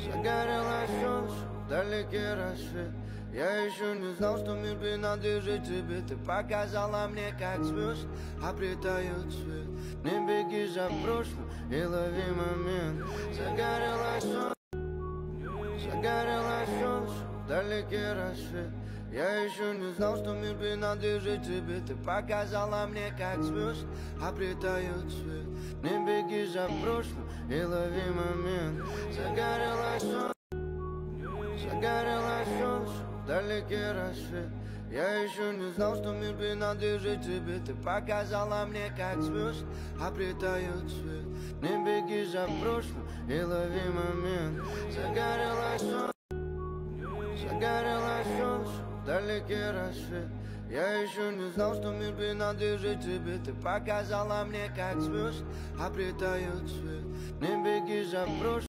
Загорелось солнце, вдалеке рассвет. Я еще не знал, что мир принадлежит тебе. Ты показала мне, как звезд обретают цвет. Не беги за прошлым и лови момент. Загорелось солнце, вдалеке рассвет. Я еще не знал, что мир принадлежит тебе. Ты показала мне, как звезд обретают цвет. Не беги за прошлым и лови момент. Загорелось солнце, вдалеке рассвет. Я еще не знал, что мир принадлежит тебе. Ты показала мне, как звезд обретают цвет. Не беги за прошлым и лови момент. Загорелось солнце, вдалеке рассвет. Я еще не знал, что мир принадлежит тебе. Ты показала мне, как звезд обретают цвет. Не беги за прошлым.